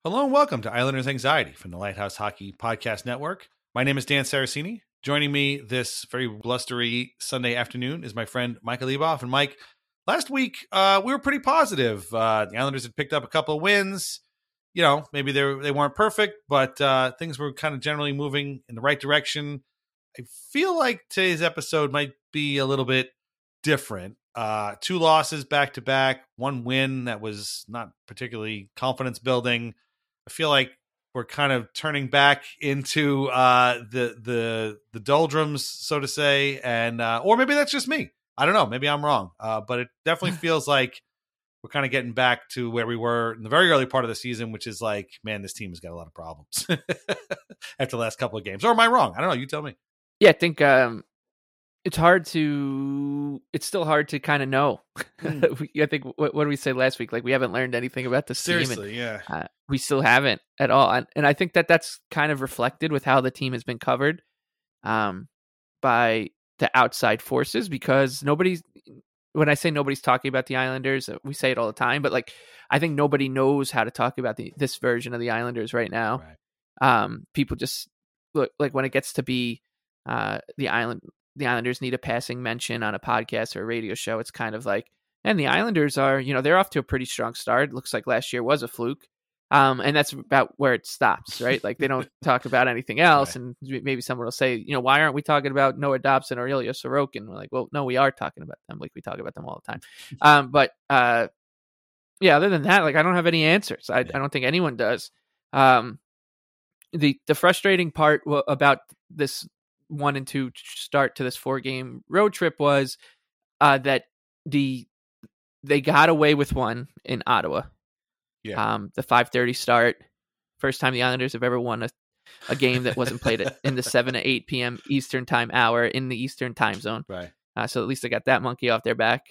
Hello and welcome to Islanders Anxiety from the Lighthouse Hockey Podcast Network. My name is Dan Saracini. Joining me this very blustery Sunday afternoon is my friend Michael Leboff. And Mike, last week we were pretty positive. The Islanders had picked up a couple of wins. You know, maybe they weren't perfect, but things were kind of generally moving in the right direction. I feel like today's episode might be a little bit different. 2 losses back to back, 1 win that was not particularly confidence building. I feel like we're kind of turning back into the doldrums, so to say, and or maybe that's just me. I don't know. Maybe I'm wrong, but it definitely feels like we're kind of getting back to where we were in the very early part of the season, which is like, man, this team has got a lot of problems after the last couple of games. Or am I wrong? I don't know. You tell me. Yeah, I think it's still hard to kind of know. I think, what did we say last week? Like, we haven't learned anything about this team. Seriously, yeah. We still haven't at all. And I think that's kind of reflected with how the team has been covered by the outside forces, because when I say nobody's talking about the Islanders, we say it all the time, but like, I think nobody knows how to talk about this version of the Islanders right now. Right. People just look like when it gets to be the Islanders need a passing mention on a podcast or a radio show. It's kind of like, and the Islanders are, they're off to a pretty strong start. Looks like last year was a fluke. And that's about where it stops, right? Like, they don't talk about anything else. Right. And maybe someone will say, why aren't we talking about Noah Dobson or Ilya Sorokin? We're like, well, no, we are talking about them. Like, we talk about them all the time. But other than that, like, I don't have any answers. I don't think anyone does. The frustrating part about this 1-2 start to this 4-game road trip was that they got away with one in Ottawa. Yeah. The 5:30 start, first time the Islanders have ever won a game that wasn't played in the 7 to 8 p.m. Eastern time hour in the Eastern time zone. Right. So at least they got that monkey off their back.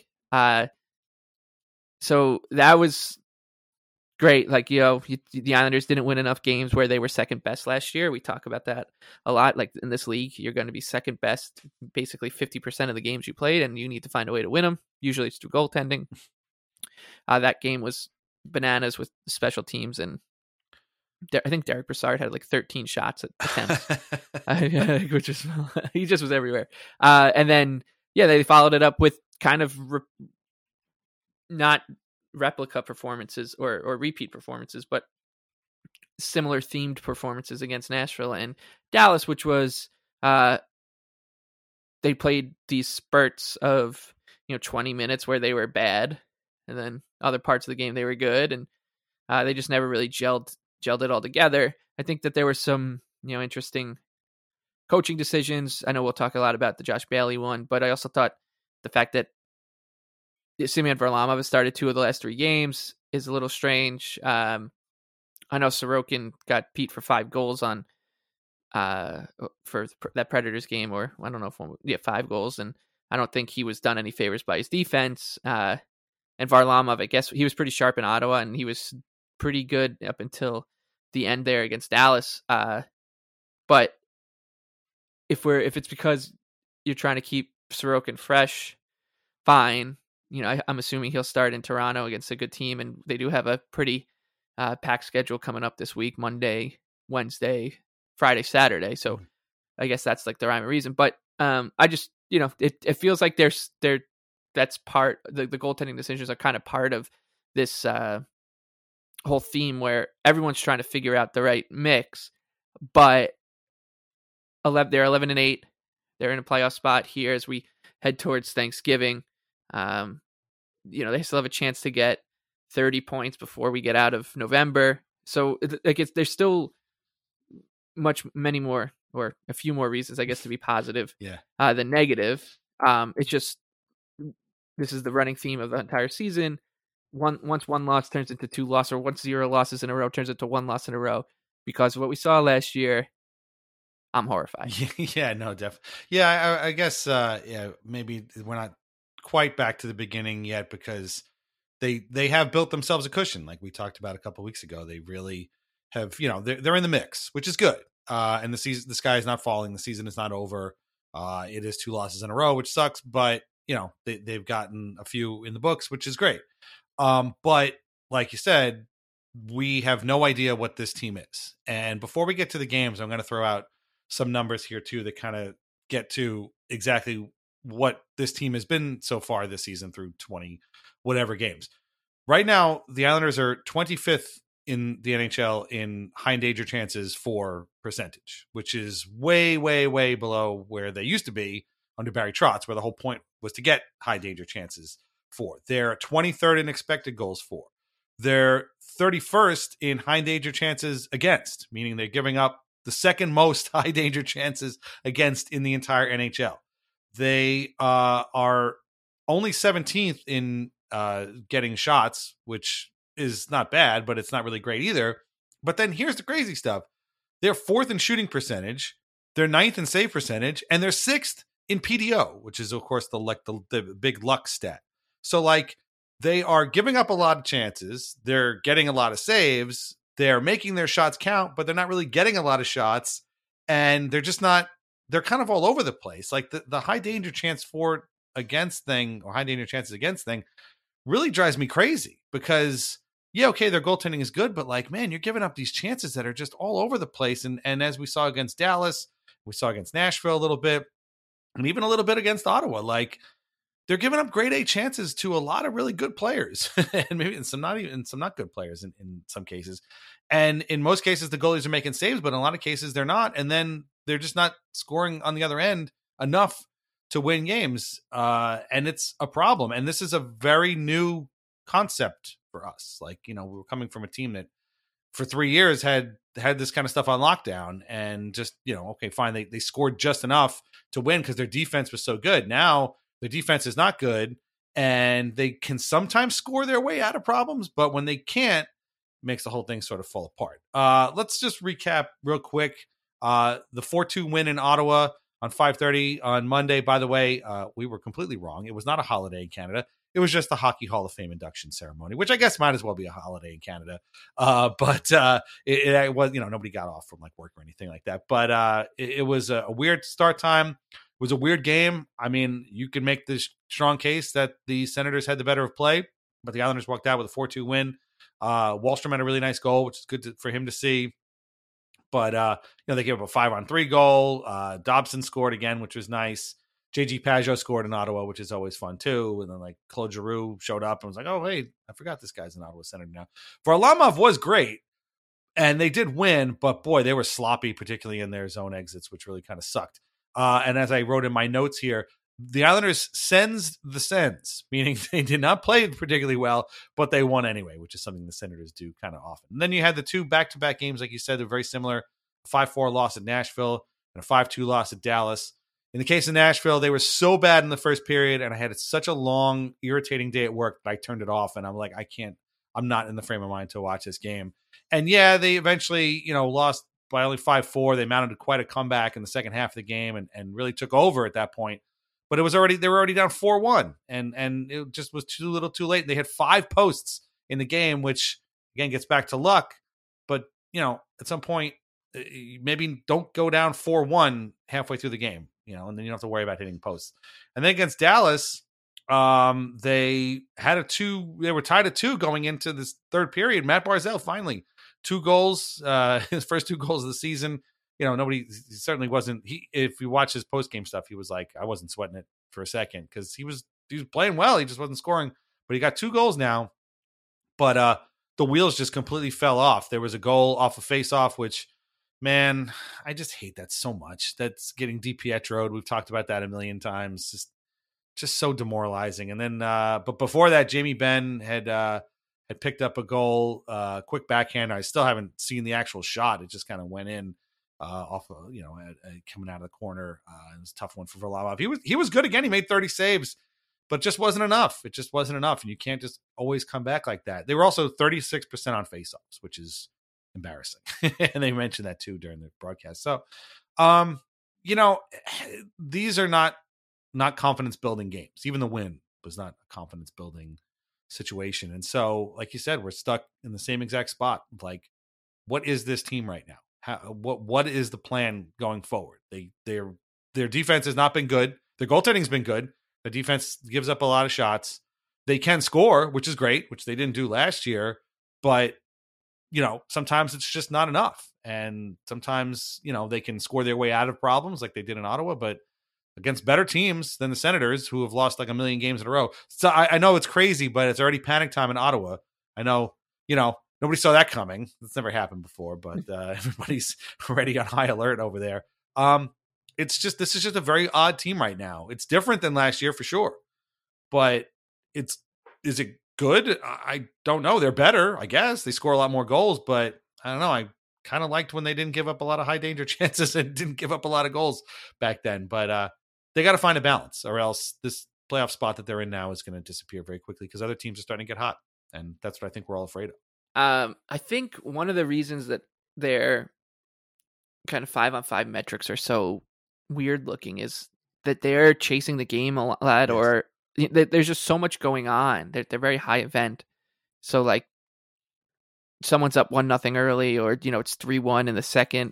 So that was great. Like, the Islanders didn't win enough games where they were second best last year. We talk about that a lot. Like, in this league, you're going to be second best basically 50% of the games you played, and you need to find a way to win them. Usually it's through goaltending. That game was bananas with special teams, and I think Derek Brassard had like 13 shots at attempts, which is he just was everywhere. And then they followed it up with kind of not replica performances or repeat performances, but similar themed performances against Nashville and Dallas, which was they played these spurts of 20 minutes where they were bad, and then other parts of the game they were good, and they just never really gelled it all together. I think that there were some interesting coaching decisions. I know we'll talk a lot about the Josh Bailey one, but I also thought the fact that Semyon Varlamov has started 2 of the last 3 games is a little strange. I know Sorokin got beat for 5 goals on for that Predators game, or I don't know if 5 goals, and I don't think he was done any favors by his defense. And Varlamov, I guess he was pretty sharp in Ottawa, and he was pretty good up until the end there against Dallas. But if it's because you're trying to keep Sorokin fresh, fine. I'm assuming he'll start in Toronto against a good team, and they do have a pretty packed schedule coming up this week: Monday, Wednesday, Friday, Saturday. So I guess that's like the rhyme or reason. But I just it feels like that's part the goaltending decisions are kind of part of this whole theme where everyone's trying to figure out the right mix, but they're 11-8. They're in a playoff spot here as we head towards Thanksgiving. They still have a chance to get 30 points before we get out of November. So there's still many more, or a few more reasons, I guess, to be positive than negative. It's just, this is the running theme of the entire season. Once one loss turns into 2 losses, or once 0 losses in a row turns into 1 loss in a row, because of what we saw last year, I'm horrified. Yeah, no, definitely. Yeah, I guess, maybe we're not quite back to the beginning yet, because they have built themselves a cushion, like we talked about a couple of weeks ago. They really have, they're in the mix, which is good. And the sky is not falling. The season is not over. It is 2 losses in a row, which sucks, but they've gotten a few in the books, which is great. But like you said, we have no idea what this team is. And before we get to the games, I'm going to throw out some numbers here too that kind of get to exactly what this team has been so far this season through 20 whatever games. Right now, the Islanders are 25th in the NHL in high danger chances for percentage, which is way, way, way below where they used to be under Barry Trotz, where the whole point was to get high danger chances for. They're 23rd in expected goals for. They're 31st in high danger chances against, meaning they're giving up the second most high danger chances against in the entire NHL. They are only 17th in getting shots, which is not bad, but it's not really great either. But then here's the crazy stuff. They're 4th in shooting percentage, they're 9th in save percentage, and they're 6th in PDO, which is, of course, the big luck stat. So, like, they are giving up a lot of chances. They're getting a lot of saves. They're making their shots count, but they're not really getting a lot of shots. And they're just not, they're kind of all over the place. Like the high danger chance for against thing or high danger chances against thing really drives me crazy because, yeah, okay, their goaltending is good, but like, man, you're giving up these chances that are just all over the place. And as we saw against Dallas, we saw against Nashville a little bit, and even a little bit against Ottawa, like, they're giving up grade A chances to a lot of really good players and maybe some not good players in some cases. And in most cases, the goalies are making saves, but in a lot of cases they're not. And then they're just not scoring on the other end enough to win games. And it's a problem. And this is a very new concept for us. Like, you know, we were coming from a team that for 3 years had this kind of stuff on lockdown and just, you know, okay, fine. They scored just enough to win because their defense was so good. Now, the defense is not good, and they can sometimes score their way out of problems, but when they can't, it makes the whole thing sort of fall apart. Let's just recap real quick. The 4-2 win in Ottawa on 5:30 on Monday. By the way, we were completely wrong. It was not a holiday in Canada. It was just the Hockey Hall of Fame induction ceremony, which I guess might as well be a holiday in Canada. But it was, you know, nobody got off from like work or anything like that. But it was a weird start time. It was a weird game. I mean, you can make this strong case that the Senators had the better of play, but the Islanders walked out with a 4-2 win. Wahlstrom had a really nice goal, which is good for him to see. But, you know, they gave up a 5-on-3 goal. Dobson scored again, which was nice. JG Pageau scored in Ottawa, which is always fun, too. And then, like, Claude Giroux showed up and was like, oh, hey, I forgot this guy's an Ottawa Senator now. Varlamov was great, and they did win, but, boy, they were sloppy, particularly in their zone exits, which really kind of sucked. And as I wrote in my notes here, the Islanders sends the Sens, meaning they did not play particularly well, but they won anyway, which is something the Senators do kind of often. And then you had the 2 back-to-back games, like you said, they're very similar. A 5-4 loss at Nashville and a 5-2 loss at Dallas. In the case of Nashville, they were so bad in the first period, and I had such a long, irritating day at work that I turned it off, and I'm like, I'm not in the frame of mind to watch this game. And yeah, they eventually, you know, lost by only 5-4. They mounted quite a comeback in the second half of the game and really took over at that point. But they were already down 4-1, and it just was too little too late. They had 5 posts in the game, which again gets back to luck. But, you know, at some point, maybe don't go down 4-1 halfway through the game, you know, and then you don't have to worry about hitting posts. And then against Dallas, they were tied at 2 going into this third period. Matt Barzal finally 2 goals, his first 2 goals of the season. You know, he certainly wasn't. If you watch his post game stuff, he was like, I wasn't sweating it for a second because he was playing well. He just wasn't scoring, but he got 2 goals now. But the wheels just completely fell off. There was a goal off a face-off, which, man, I just hate that so much. That's getting DiPietro'd. We've talked about that a million times. Just so demoralizing. And then, but before that, Jamie Benn had picked up a goal, quick backhand. I still haven't seen the actual shot. It just kind of went in. Off of, you know, coming out of the corner. It was a tough one for Varlamov. He was good again. He made 30 saves, but just wasn't enough. It just wasn't enough. And you can't just always come back like that. They were also 36% on faceoffs, which is embarrassing. And they mentioned that too during the broadcast. So, you know, these are not confidence building games. Even the win was not a confidence building situation. And so, like you said, we're stuck in the same exact spot. Like, what is this team right now? What is the plan going forward? Their defense has not been good. Their goaltending's been good. The defense gives up a lot of shots. They can score, which is great, which they didn't do last year. But sometimes it's just not enough. And sometimes, they can score their way out of problems like they did in Ottawa, but against better teams than the Senators, who have lost like a million games in a row. So I know it's crazy, but it's already panic time in Ottawa. I know, nobody saw that coming. It's never happened before, but everybody's already on high alert over there. This is just a very odd team right now. It's different than last year for sure, but is it good? I don't know. They're better, I guess. They score a lot more goals, but I don't know. I kind of liked when they didn't give up a lot of high danger chances and didn't give up a lot of goals back then. But they got to find a balance, or else this playoff spot that they're in now is going to disappear very quickly because other teams are starting to get hot, and that's what I think we're all afraid of. I think one of the reasons that their kind of 5-on-5 metrics are so weird looking is that they're chasing the game a lot, yes. Or there's just so much going on. They're very high event. So like someone's up 1-0 early, or it's 3-1 in the second.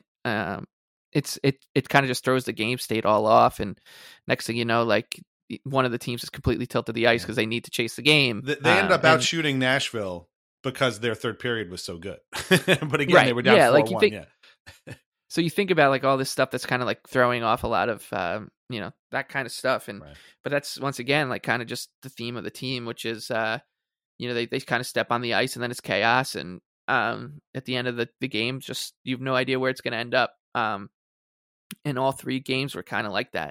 It kind of just throws the game state all off, and next thing you know, like one of the teams is completely tilted the ice because they need to chase the game. They end up out shooting Nashville because their third period was so good. But again, they were down 4-1. Like you think, so you think about like all this stuff that's kind of like throwing off a lot of that kind of stuff, and but that's once again like kind of just the theme of the team, which is they kind of step on the ice and then it's chaos, and at the end of the game, just you have no idea where it's going to end up. And all three games were kind of like that.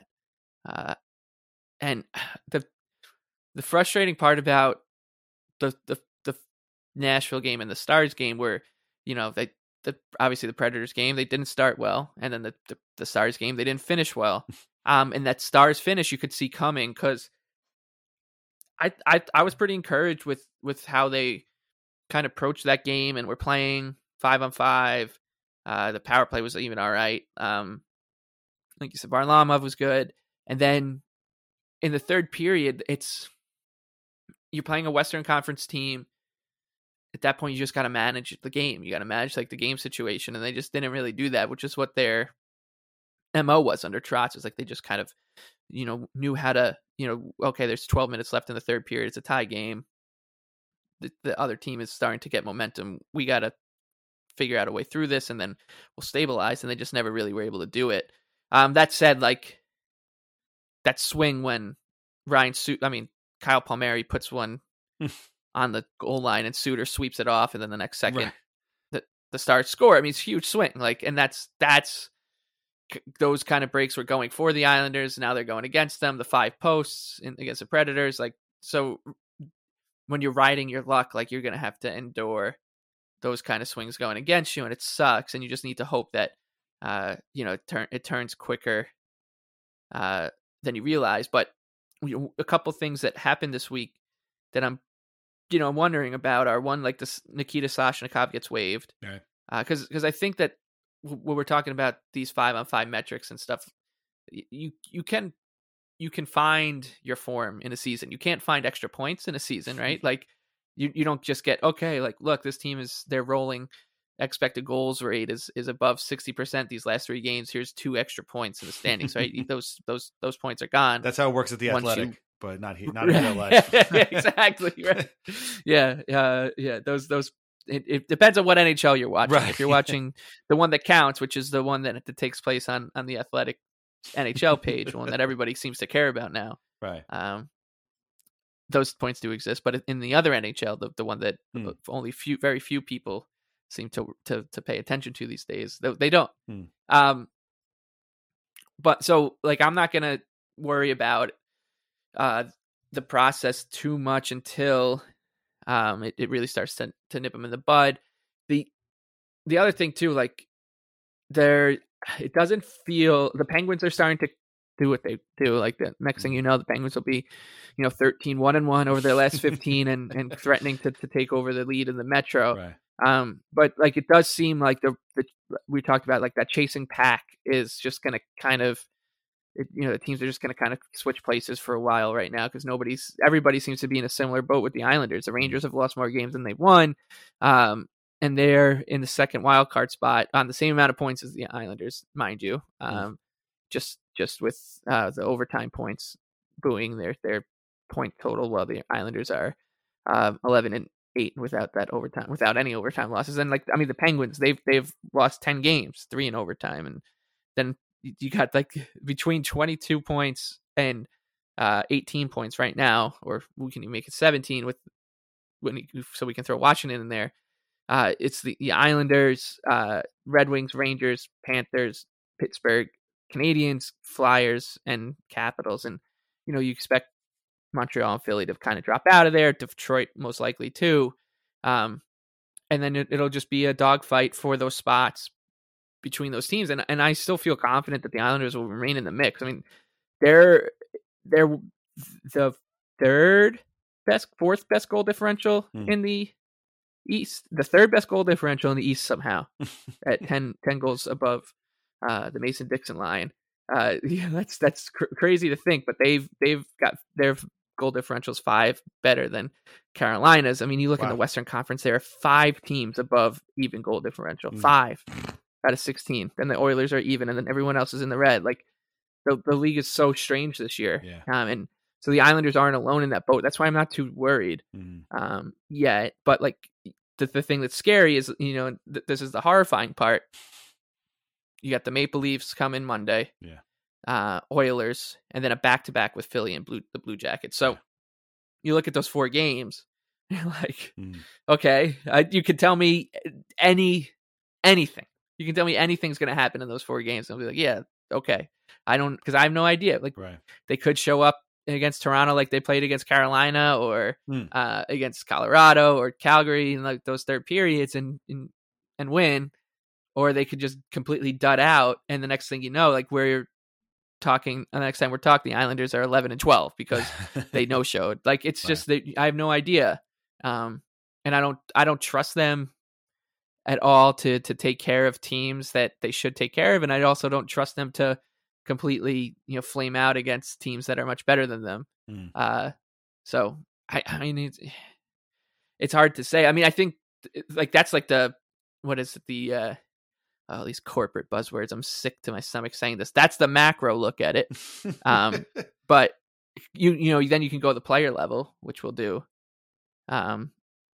And the frustrating part about the Nashville game and the Stars game were, obviously the Predators game, they didn't start well. And then the Stars game, they didn't finish well. And that Stars finish you could see coming, because I was pretty encouraged with how they kind of approached that game and were playing 5-on-5. The power play was even all right. Like you said, Varlamov was good. And then in the third period, you're playing a Western Conference team. At that point, you just got to manage the game. You got to manage like the game situation. And they just didn't really do that, which is what their MO was under Trotz. It's like they just kind of, knew how to, okay, there's 12 minutes left in the third period. It's a tie game. The other team is starting to get momentum. We got to figure out a way through this, and then we'll stabilize. And they just never really were able to do it. That said, like that swing when Kyle Palmieri puts one on the goal line and Suter sweeps it off, and then the next second the Stars score. I mean, it's a huge swing. Like, and that's those kind of breaks were going for the Islanders. Now they're going against them. The 5 posts against the Predators. Like, so when you're riding your luck, like you're going to have to endure those kind of swings going against you, and it sucks. And you just need to hope that it turns quicker than you realize. But a couple things that happened this week that I'm wondering about are, one, like this Nikita Soshnikov gets waived, because I think that when we're talking about these 5-on-5 metrics and stuff, you can find your form in a season. You can't find extra points in a season, right? Like you don't just get, okay, like, look, this team they're rolling, expected goals rate is above 60% these last 3 games. Here's 2 extra points in the standings, right? those points are gone. That's how it works at the Athletic, but not in real life. Exactly, right. Yeah. Those. It depends on what NHL you're watching. Right. If you're watching the one that counts, which is the one that takes place on the Athletic NHL page, one that everybody seems to care about now. Right. Those points do exist, but in the other NHL, the one that only very few people seem to pay attention to these days, they don't. But so, like, I'm not gonna worry about the process too much until it really starts to nip them in the bud. The other thing too, like, it doesn't feel, the Penguins are starting to do what they do. Like, the next thing you know, the Penguins will be 13-1-1 over their last 15 and threatening to take over the lead in the Metro. Right. But like, it does seem like we talked about, like, that chasing pack is just going to kind of, the teams are just going to kind of switch places for a while right now, because everybody seems to be in a similar boat with the Islanders. The Rangers have lost more games than they've won. And they're in the second wild card spot on the same amount of points as the Islanders, mind you. Just with the overtime points buoying their point total, while the Islanders are 11 8 without that overtime, without any overtime losses. And the Penguins, they've lost 10 games, 3 in overtime, and then you got between 22 points and 18 points right now, or we can make it 17 so we can throw Washington in there. It's the Islanders, Red Wings, Rangers, Panthers, Pittsburgh, Canadiens, Flyers, and Capitals. And you expect Montreal and Philly to kind of drop out of there. Detroit most likely too. And then it'll just be a dogfight for those spots between those teams. And I still feel confident that the Islanders will remain in the mix. I mean, they're the fourth best goal differential in the East, the third best goal differential in the East somehow at 10 goals above the Mason-Dixon line. That's crazy to think, but they've got their goal differentials 5 better than Carolina's. I mean, you look in the Western Conference, there are 5 teams above even goal differential, 5 out of 16. Then the Oilers are even, and then everyone else is in the red. Like the league is so strange this year, and so the Islanders aren't alone in that boat. That's why I'm not too worried yet. But the thing that's scary is, this is the horrifying part. You got the Maple Leafs coming Monday, Oilers, and then a back-to-back with Philly and the Blue Jackets. So you look at those 4 games, you're like, okay, you can tell me anything. You can tell me anything's going to happen in those 4 games. And I'll be like, yeah, okay. Because I have no idea. They could show up against Toronto like they played against Carolina, or against Colorado or Calgary in those third periods and win, or they could just completely dud out. And the next thing you know, the next time we're talking, the Islanders are 11-12 because they no-showed. It's just that I have no idea, and I don't trust them at all to take care of teams that they should take care of, and I also don't trust them to completely flame out against teams that are much better than them. So I mean, it's hard to say. I mean, I think that's what is it, these corporate buzzwords. I'm sick to my stomach saying this. That's the macro look at it. But then you can go to the player level, which we'll do. And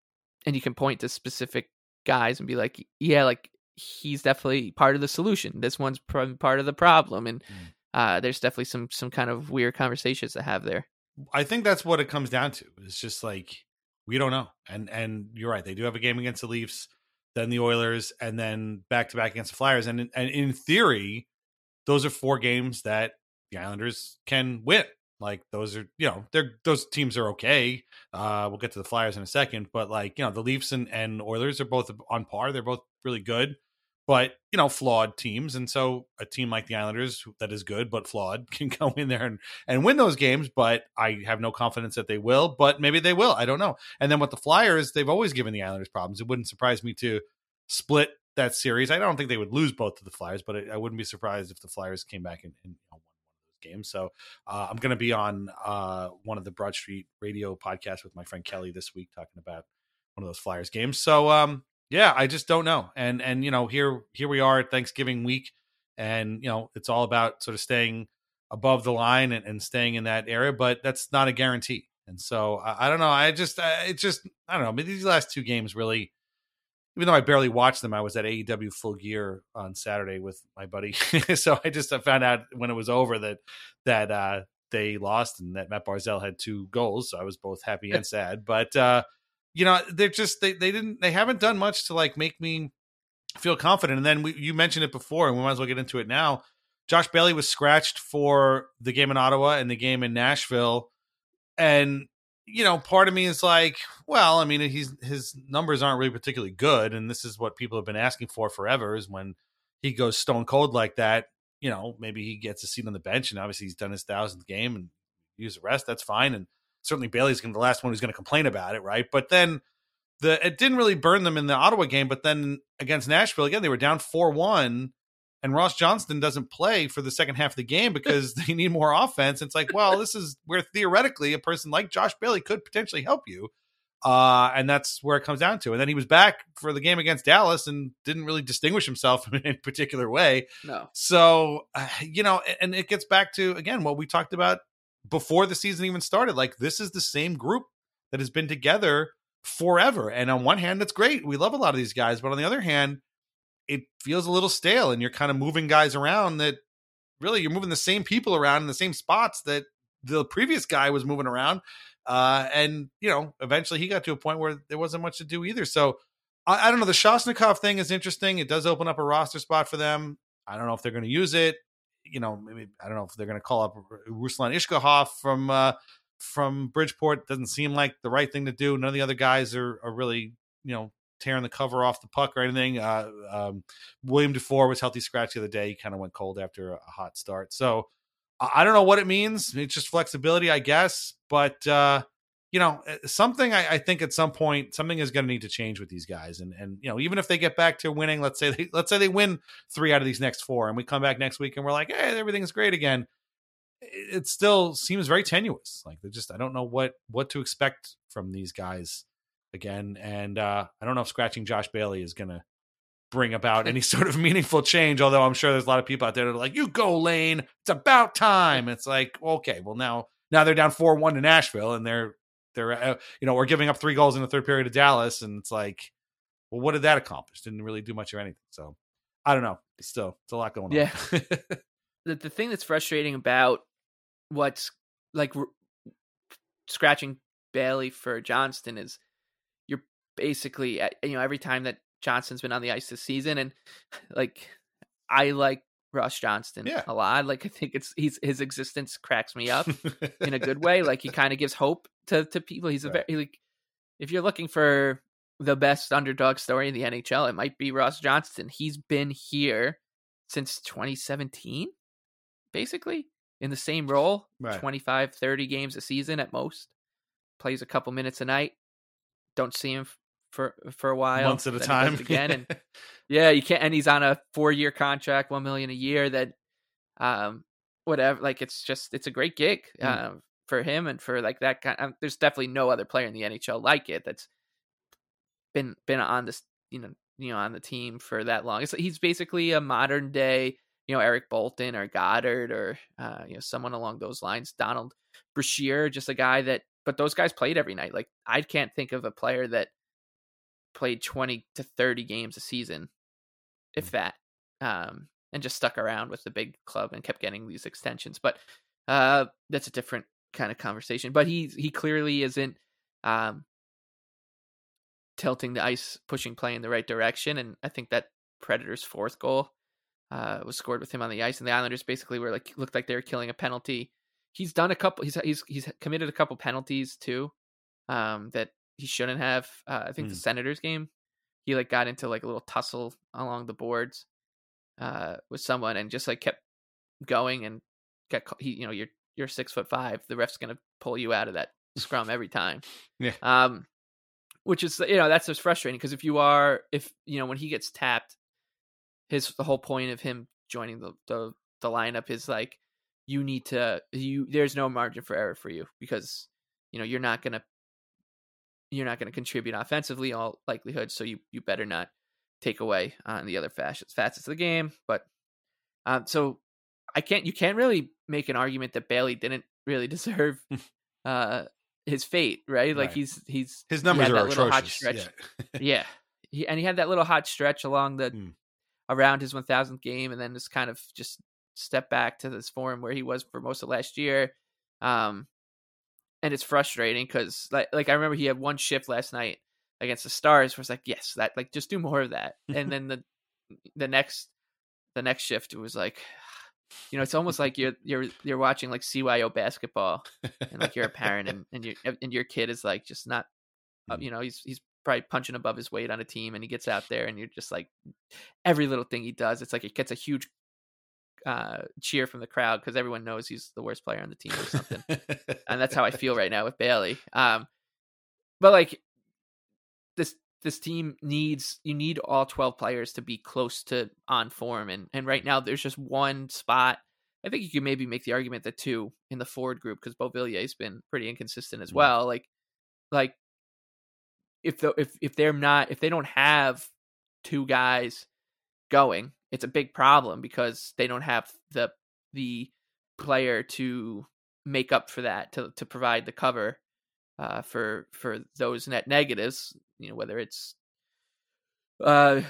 you can point to specific guys and be like, yeah, he's definitely part of the solution. This one's part of the problem. And there's definitely some kind of weird conversations to have there. I think that's what it comes down to. It's just we don't know. And you're right. They do have a game against the Leafs, then the Oilers, and then back-to-back against the Flyers. And in theory, those are 4 games that the Islanders can win. Those are, those teams are okay. We'll get to the Flyers in a second, but the Leafs and Oilers are both on par. They're both really good, but flawed teams. And so a team like the Islanders that is good but flawed can go in there and win those games. But I have no confidence that they will. But maybe they will. I don't know. And then with the Flyers, they've always given the Islanders problems. It wouldn't surprise me to split that series. I don't think they would lose both to the Flyers, but I wouldn't be surprised if the Flyers came back and won one of those games. So I'm going to be on one of the Broad Street Radio podcasts with my friend Kelly this week talking about one of those Flyers games. So yeah, I just don't know. And here we are at Thanksgiving week, and it's all about sort of staying above the line and staying in that area, but that's not a guarantee. And so I don't know. I don't know. I mean, these last 2 games really, even though I barely watched them, I was at AEW Full Gear on Saturday with my buddy. So I found out when it was over that they lost and that Matt Barzal had 2 goals. So I was both happy and sad, but they're just, they haven't done much to make me feel confident. And then you mentioned it before, and we might as well get into it now. Josh Bailey was scratched for the game in Ottawa and the game in Nashville. And, part of me is well, I mean, his numbers aren't really particularly good. And this is what people have been asking for forever, is when he goes stone cold like that, maybe he gets a seat on the bench, and obviously he's done his 1,000th game and use the rest. That's fine. And certainly Bailey's going to be the last one who's going to complain about it, right? But then it didn't really burn them in the Ottawa game. But then against Nashville, again, they were down 4-1, and Ross Johnston doesn't play for the second half of the game because they need more offense. It's well, this is where theoretically a person like Josh Bailey could potentially help you. And that's where it comes down to. And then he was back for the game against Dallas and didn't really distinguish himself in a particular way. No. So, and it gets back to, again, what we talked about before the season even started. This is the same group that has been together forever. And on one hand, that's great. We love a lot of these guys. But on the other hand, it feels a little stale, and you're kind of moving guys around that really you're moving the same people around in the same spots that the previous guy was moving around. And, eventually he got to a point where there wasn't much to do either. So I don't know. The Shostakov thing is interesting. It does open up a roster spot for them. I don't know if they're going to use it. Maybe I don't know if they're going to call up Ruslan Ishkahov from Bridgeport. Doesn't seem like the right thing to do. None of the other guys are really, tearing the cover off the puck or anything. William Dufour was healthy scratch the other day. He kind of went cold after a hot start. So I don't know what it means. It's just flexibility, I guess. But, something I think at some point, something is going to need to change with these guys. And even if they get back to winning, let's say they win 3 out of these next 4 and we come back next week and we're like, hey, everything's great again. It still seems very tenuous. Like I don't know what to expect from these guys again. And I don't know if scratching Josh Bailey is going to bring about any sort of meaningful change. Although I'm sure there's a lot of people out there that are like, you go Lane, it's about time. It's like, okay, well now they're down 4-1 to Nashville and they're we're giving up 3 goals in the third period of Dallas. And it's like, well, what did that accomplish? Didn't really do much of anything. So I don't know. It's a lot going on. Yeah. The thing that's frustrating about what's like scratching Bailey for Johnston is you're basically, every time that Johnston's been on the ice this season, and like I like Ross Johnston a lot. Like I think his existence cracks me up in a good way. Like he kind of gives hope to people. He's a very if you're looking for the best underdog story in the NHL, it might be Ross Johnston. He's been here since 2017, basically in the same role, 25, 30 games a season at most. Plays a couple minutes a night. Don't see him for a while, months at a time again. And you can't, and he's on a 4-year contract, $1 million a year. That whatever, like it's a great gig for him and for like that kind. There's definitely no other player in the NHL like it that's been on this on the team for that long. He's basically a modern day Eric Bolton or Goddard or someone along those lines. Donald Brashear, just a guy that, but those guys played every night. Like I can't think of a player that played 20 to 30 games a season, if that, and just stuck around with the big club and kept getting these extensions. But that's a different kind of conversation. But he clearly isn't tilting the ice, pushing play in the right direction. And I think that Predators' 4th goal was scored with him on the ice, and the Islanders basically looked like they were killing a penalty. He's done a couple. He's committed a couple penalties too, that he shouldn't have. I think the Senators game, he got into a little tussle along the boards with someone, and just kept going and you're 6'5", the ref's gonna pull you out of that scrum every time. Yeah. Which is that's just frustrating because when he gets tapped, the whole point of him joining the lineup is there's no margin for error for you because you're not gonna contribute offensively in all likelihood, so you better not take away on the other facets of the game. But so you can't really make an argument that Bailey didn't really deserve his fate, right? Like he's his numbers are atrocious. Hot stretch. Yeah. He had that little hot stretch along around his 1000th game, and then just kind of just step back to this form where he was for most of last year. And it's frustrating because I remember he had one shift last night against the Stars where it's yes, that just do more of that. And then the next shift, it was it's almost like you're watching CYO basketball and you're a parent and your kid is just not, he's probably punching above his weight on a team, and he gets out there and you're just every little thing he does, it's it gets a huge cheer from the crowd because everyone knows he's the worst player on the team or something. And that's how I feel right now with Bailey. But this team you need all 12 players to be close to on form, and right now there's just one spot. I think you could maybe make the argument that 2 in the forward group because Beauvillier's been pretty inconsistent as well. If they don't have 2 guys going, it's a big problem because they don't have the player to make up for that, to provide the cover for those net negatives. Whether it's a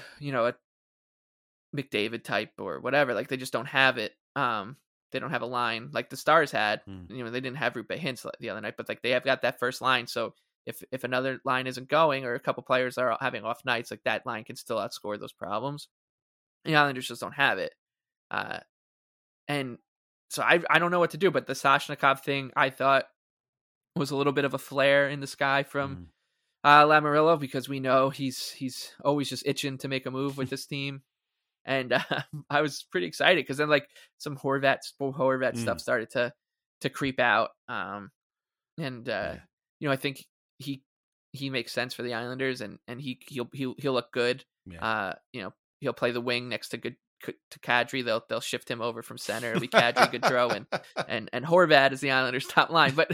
McDavid type or whatever, like they just don't have it. They don't have a line like the Stars had. They didn't have Roope Hintz the other night, but like they have got that first line. So if another line isn't going or a couple players are having off nights, like that line can still outscore those problems. The Islanders just don't have it. And so I don't know what to do, but the Soshnikov thing I thought was a little bit of a flare in the sky from Lamoriello, because we know he's always just itching to make a move with this team. And I was pretty excited because then like some Horvat stuff started to creep out. I think he makes sense for the Islanders, and he'll look good. Yeah. He'll play the wing next to Kadri. They'll shift him over from center. It'll be Kadri, Gaudreau, and Horvat is the Islanders' top line. But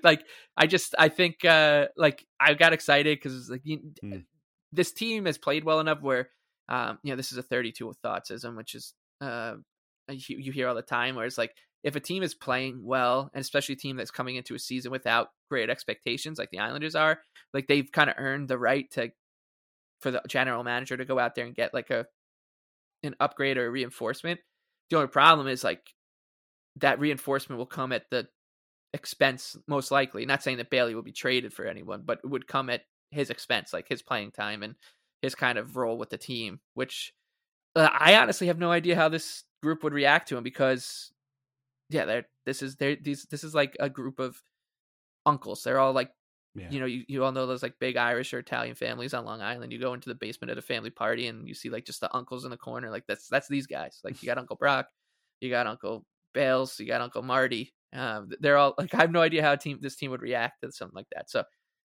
I think I got excited because this team has played well enough where this is a 32 with thoughtsism, which is you hear all the time, where it's like if a team is playing well, and especially a team that's coming into a season without great expectations, like the Islanders are, like they've kind of earned the right for the general manager to go out there and get like an upgrade or a reinforcement. The only problem is like that reinforcement will come at the expense, most likely. Not saying that Bailey will be traded for anyone, but it would come at his expense, like his playing time and his kind of role with the team, which I honestly have no idea how this group would react to him, because this is like a group of uncles. They're all like, you all know those like big Irish or Italian families on Long Island. You go into the basement at a family party and you see like just the uncles in the corner. Like that's these guys. Like you got Uncle Brock, you got Uncle Bales, you got Uncle Marty. They're all like, I have no idea how this team would react to something like that. So,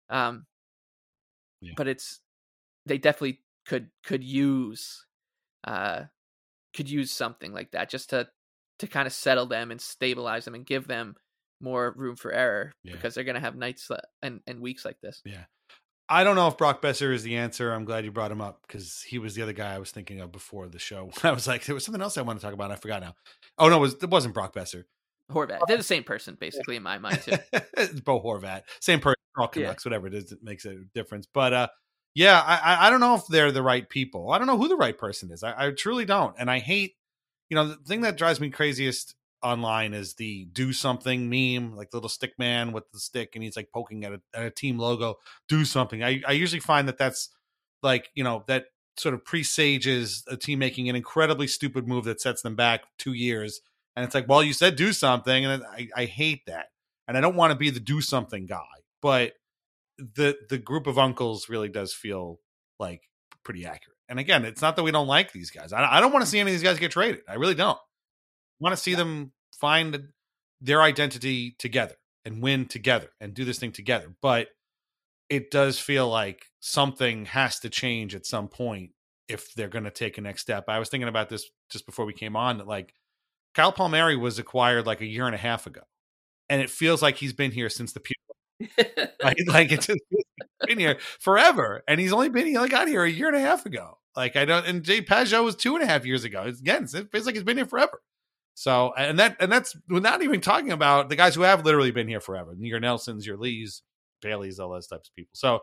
but they definitely could use something like that just to kind of settle them and stabilize them and give them more room for error, because they're going to have nights and weeks like this. Yeah. I don't know if Brock Besser is the answer. I'm glad you brought him up, because he was the other guy I was thinking of before the show. I was like, there was something else I want to talk about. And I forgot now. Oh no, it wasn't Brock Besser. Horvat. They're the same person basically in my mind too. Bo Horvat. Same person, all Canucks, whatever it is, it makes a difference. But I don't know if they're the right people. I don't know who the right person is. I truly don't. And I hate, the thing that drives me craziest online is the do something meme, like the little stick man with the stick, and he's like poking at a team logo. Do something. I usually find that's like, that sort of presages a team making an incredibly stupid move that sets them back 2 years. And it's like, well, you said do something, and I hate that. And I don't want to be the do something guy, but the group of uncles really does feel like pretty accurate. And again, it's not that we don't like these guys. I don't want to see any of these guys get traded. I really don't. I want to see them find their identity together and win together and do this thing together. But it does feel like something has to change at some point if they're going to take a next step. I was thinking about this just before we came on, that like Kyle Palmieri was acquired like a year and a half ago, and it feels like he's been here since the like it's just been here forever, and he only got here a year and a half ago. Like and Jay Pajot was 2.5 years ago. It feels like he's been here forever. So, and that's without even talking about the guys who have literally been here forever. Your Nelsons, your Lees, Baileys, all those types of people. So,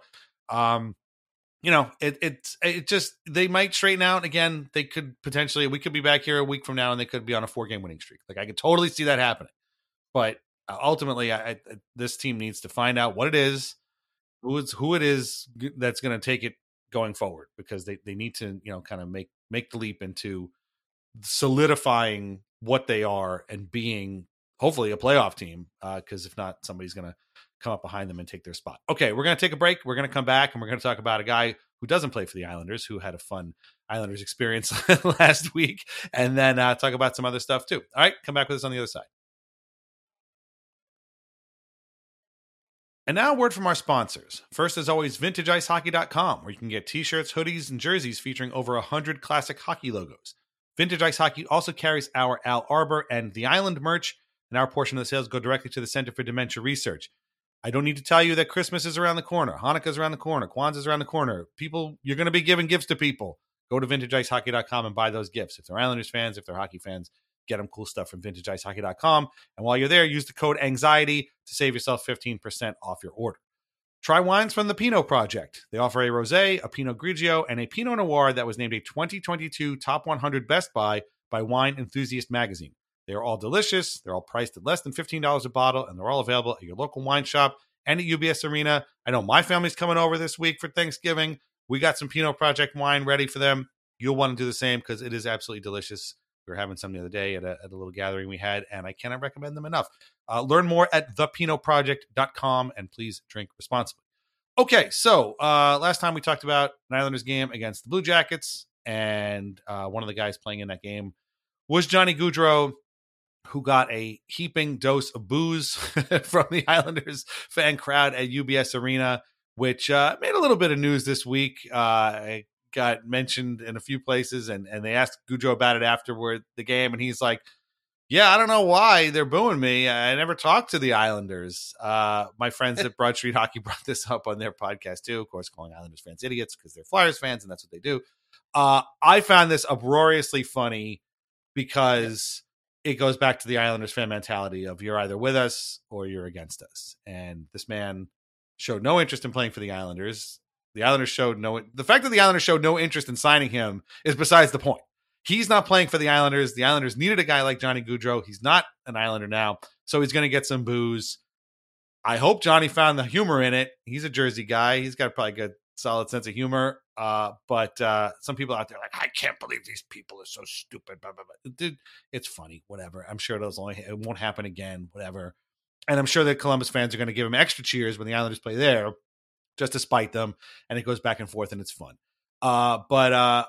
it just, they might straighten out again. They could potentially, we could be back here a week from now and they could be on a 4-game winning streak. Like I could totally see that happening, but ultimately this team needs to find out what it is, who it is that's going to take it going forward, because they need to, kind of make the leap into solidifying what they are and being hopefully a playoff team. Because if not, somebody's going to come up behind them and take their spot. Okay, we're going to take a break. We're going to come back and we're going to talk about a guy who doesn't play for the Islanders, who had a fun Islanders experience last week, and then talk about some other stuff too. All right, come back with us on the other side. And now a word from our sponsors. First, as always, VintageIceHockey.com, where you can get t-shirts, hoodies, and jerseys featuring over 100 classic hockey logos. Vintage Ice Hockey also carries our Al Arbor and The Island merch, and our portion of the sales go directly to the Center for Dementia Research. I don't need to tell you that Christmas is around the corner, Hanukkah's around the corner, Kwanzaa's around the corner. People, you're going to be giving gifts to people. Go to VintageIceHockey.com and buy those gifts. If they're Islanders fans, if they're hockey fans, get them cool stuff from VintageIceHockey.com. And while you're there, use the code ANXIETY to save yourself 15% off your order. Try wines from the Pinot Project. They offer a Rosé, a Pinot Grigio, and a Pinot Noir that was named a 2022 Top 100 Best Buy by Wine Enthusiast magazine. They are all delicious. They're all priced at less than $15 a bottle, and they're all available at your local wine shop and at UBS Arena. I know my family's coming over this week for Thanksgiving. We got some Pinot Project wine ready for them. You'll want to do the same because it is absolutely delicious. We were having some the other day at a little gathering we had, and I cannot recommend them enough. Learn more at thepinotproject.com, and please drink responsibly. Okay, so last time we talked about an Islanders game against the Blue Jackets, and one of the guys playing in that game was Johnny Gaudreau, who got a heaping dose of booze from the Islanders fan crowd at UBS Arena, which made a little bit of news this week. It got mentioned in a few places, and they asked Gaudreau about it afterward the game, and he's like, yeah, I don't know why they're booing me. I never talked to the Islanders. My friends at Broad Street Hockey brought this up on their podcast too, of course, calling Islanders fans idiots because they're Flyers fans, and that's what they do. I found this uproariously funny because it goes back to the Islanders fan mentality of you're either with us or you're against us. And this man showed no interest in playing for the Islanders. The fact that the Islanders showed no interest in signing him is besides the point. He's not playing for the Islanders. The Islanders needed a guy like Johnny Gaudreau. He's not an Islander now, so he's going to get some booze. I hope Johnny found the humor in it. He's a Jersey guy. He's got probably a good, solid sense of humor. But some people out there are like, I can't believe these people are so stupid. Blah, blah, blah. Dude, it's funny. Whatever. I'm sure it won't happen again. Whatever. And I'm sure that Columbus fans are going to give him extra cheers when the Islanders play there, just to spite them. And it goes back and forth, and it's fun. But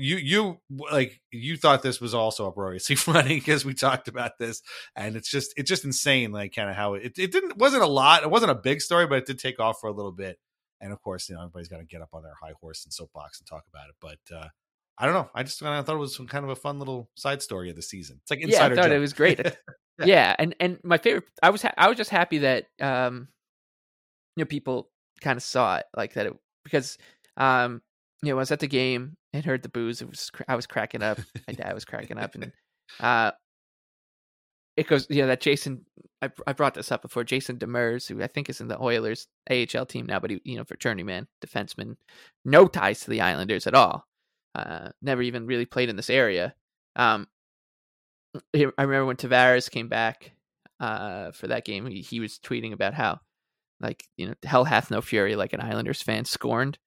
you thought this was also uproariously funny because we talked about this, and it's just insane, like kind of how it wasn't a lot, it wasn't a big story, but it did take off for a little bit. And of course, everybody's got to get up on their high horse and soapbox and talk about it. But I don't know, I thought it was some kind of a fun little side story of the season. It's like insider. I thought joke. It was great. Yeah, and my favorite, I was just happy that people kind of saw it like that, because I was at the game and heard the booze. I was cracking up. My dad was cracking up, and it goes, that Jason. I brought this up before. Jason Demers, who I think is in the Oilers AHL team now, but he, for journeyman defenseman, no ties to the Islanders at all. Never even really played in this area. I remember when Tavares came back for that game, he was tweeting about how, hell hath no fury, like an Islanders fan scorned.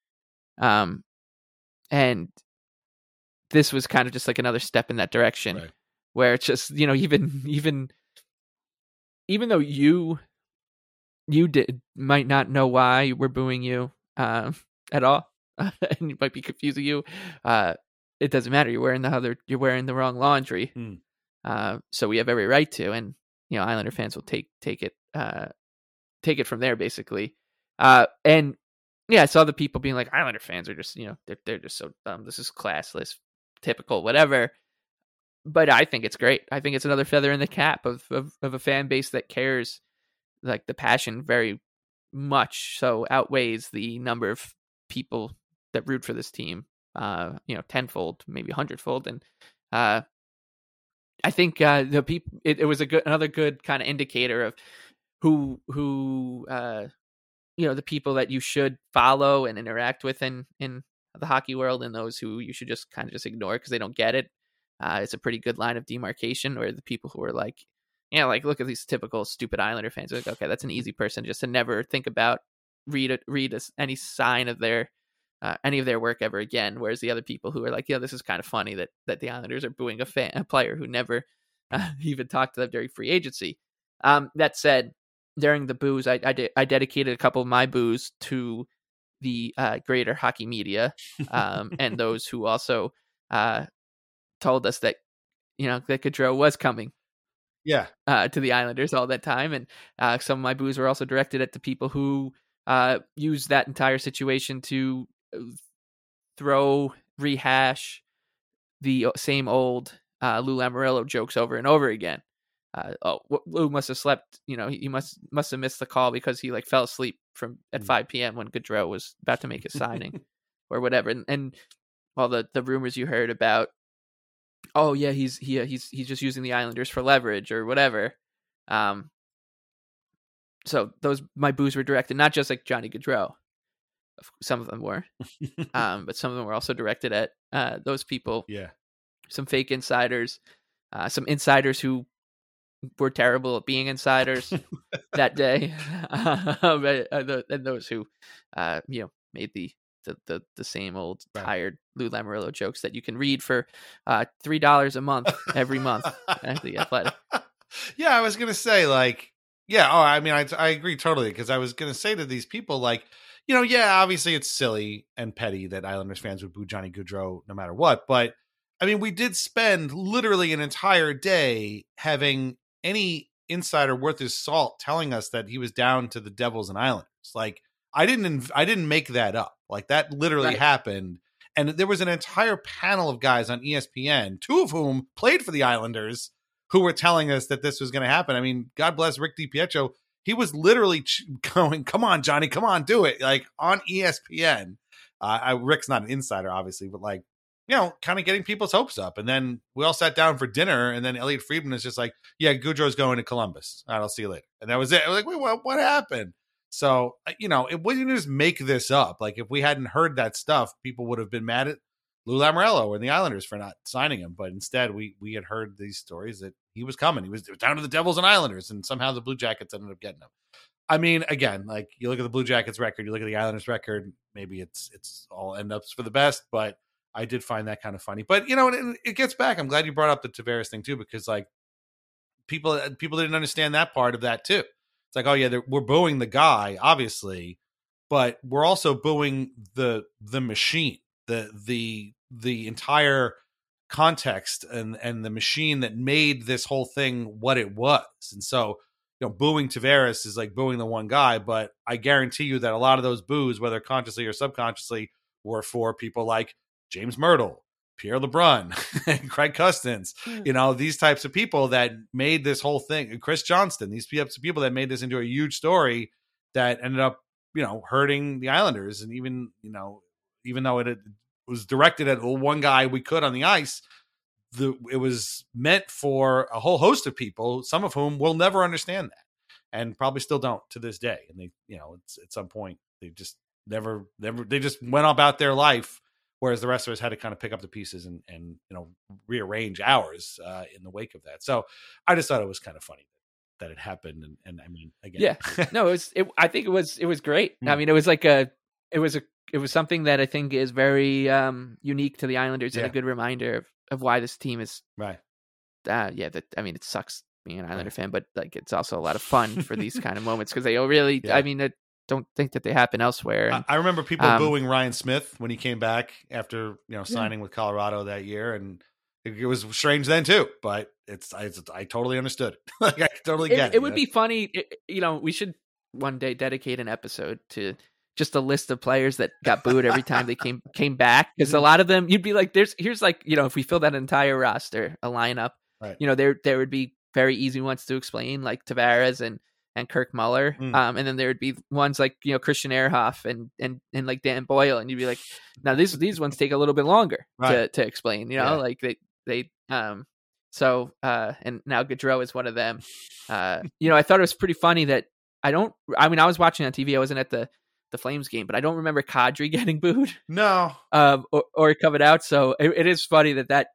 And this was kind of just like another step in that direction, right, where it's just, even though you might not know why we're booing you at all, and it might be confusing you, it doesn't matter. You're wearing the wrong laundry. So we have every right to, and Islander fans will take it from there, basically. And yeah, I saw the people being like, Islander fans are just, they're just so dumb. This is classless, typical, whatever. But I think it's great. I think it's another feather in the cap of a fan base that cares. Like, the passion very much so outweighs the number of people that root for this team, tenfold, maybe 100-fold. And I think the people, it was another good kind of indicator of who the people that you should follow and interact with in the hockey world, and those who you should just kind of just ignore because they don't get it. It's a pretty good line of demarcation, or the people who are like, look at these typical stupid Islander fans. Like, okay, that's an easy person just to never think about, read any sign of their any of their work ever again. Whereas the other people who are like, this is kind of funny that the Islanders are booing a player who never even talked to them during free agency. That said, during the booze, I dedicated a couple of my booze to the greater hockey media, and those who also told us that that Gaudreau was coming, to the Islanders all that time. And some of my booze were also directed at the people who used that entire situation to rehash the same old Lou Lamoriello jokes over and over again. Lou must have slept, he must have missed the call because he fell asleep at 5 p.m. when Gaudreau was about to make his signing or whatever. And all the rumors you heard about, oh yeah, he's just using the Islanders for leverage or whatever. So my boos were directed not just like Johnny Gaudreau. Some of them were, but some of them were also directed at those people. Yeah. Some fake insiders, some insiders who were terrible at being insiders that day, and those who, made the same old tired Lou Lamoriello jokes that you can read for $3 a month every month at The Athletic. Yeah, I was gonna say I agree totally, because I was gonna say to these people obviously it's silly and petty that Islanders fans would boo Johnny Gaudreau no matter what, but I mean, we did spend literally an entire day having any insider worth his salt telling us that he was down to the Devils and Islanders. Like, I didn't make that up. Like, that literally happened. And there was an entire panel of guys on ESPN, 2 of whom played for the Islanders, who were telling us that this was going to happen. I mean, God bless Rick DiPietro. He was literally going, "Come on, Johnny, come on, do it." Like, on ESPN. Rick's not an insider, obviously, but like, kind of getting people's hopes up. And then we all sat down for dinner, and then Elliot Friedman is just like, "Yeah, Gaudreau's going to Columbus. All right, I'll see you later." And that was it. I was like, "Wait, what happened?" So, it wouldn't just make this up. Like, if we hadn't heard that stuff, people would have been mad at Lou Lamoriello and the Islanders for not signing him. But instead, we had heard these stories that he was coming. He was down to the Devils and Islanders, and somehow the Blue Jackets ended up getting him. I mean, again, like, you look at the Blue Jackets record, you look at the Islanders record, maybe it's all end ups for the best, but I did find that kind of funny. But, it gets back. I'm glad you brought up the Tavares thing too, because like people didn't understand that part of that too. It's like, oh yeah, we're booing the guy, obviously, but we're also booing the machine, the entire context and the machine that made this whole thing what it was. And so, booing Tavares is like booing the one guy, but I guarantee you that a lot of those boos, whether consciously or subconsciously, were for people like James Myrtle, Pierre LeBrun, Craig Custance, these types of people that made this whole thing, Chris Johnston, these types of people that made this into a huge story that ended up, hurting the Islanders. And even though it was directed at one guy we could on the ice, it was meant for a whole host of people, some of whom will never understand that and probably still don't to this day. And they, it's at some point they just never, they just went about their life. Whereas the rest of us had to kind of pick up the pieces and rearrange ours in the wake of that. So I just thought it was kind of funny that it happened. And I mean, again, yeah, no, I think it was great. I mean, it was like it was something that I think is very unique to the Islanders and a good reminder of why this team is right. I mean, it sucks being an Islander fan, but like, it's also a lot of fun for these kind of moments because they really, I mean, don't think that they happen elsewhere. And, I remember people booing Ryan Smith when he came back after signing with Colorado that year, and it was strange then too. But I totally understood. Like, I totally get it. It would be funny. We should one day dedicate an episode to just a list of players that got booed every time they came back, because a lot of them you'd be like, here's like if we fill that entire roster, a lineup, right. There would be very easy ones to explain, like Tavares and Kirk Muller. And then there would be ones like, Christian Ehrhoff and like Dan Boyle. And you'd be like, now these ones take a little bit longer to explain, like they so and now Gaudreau is one of them. I thought it was pretty funny that I was watching on TV. I wasn't at the Flames game, but I don't remember Kadri getting booed. No. Or coming out. So it is funny that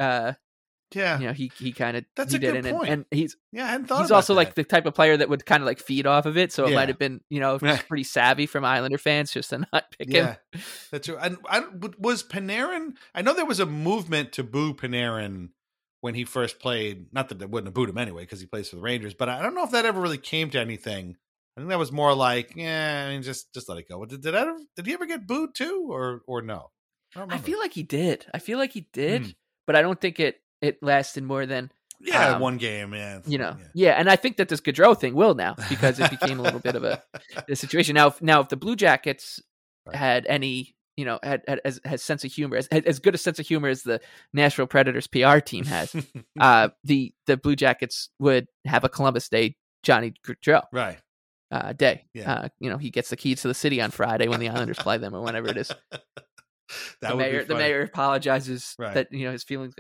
yeah, he kind of that's a good point, and he's I hadn't thought he's about also that. like the type of player that would kind of like feed off of it, so it might have been pretty savvy from Islander fans just to not pick him. That's true. And was Panarin? I know there was a movement to boo Panarin when he first played. Not that they wouldn't have booed him anyway because he plays for the Rangers, but I don't know if that ever really came to anything. I think that was more like, just let it go. Did he ever get booed too, or no? I feel like he did. But I don't think it lasted more than one game, man. And I think that this Gaudreau thing will now, because it became a little bit of a situation. Now, if the Blue Jackets had any, has sense of humor, as good a sense of humor as the Nashville Predators PR team has, the Blue Jackets would have a Columbus Day Johnny Gaudreau day. Yeah. He gets the keys to the city on Friday when the Islanders play them, or whenever it is. The mayor apologizes that his feelings got hurt.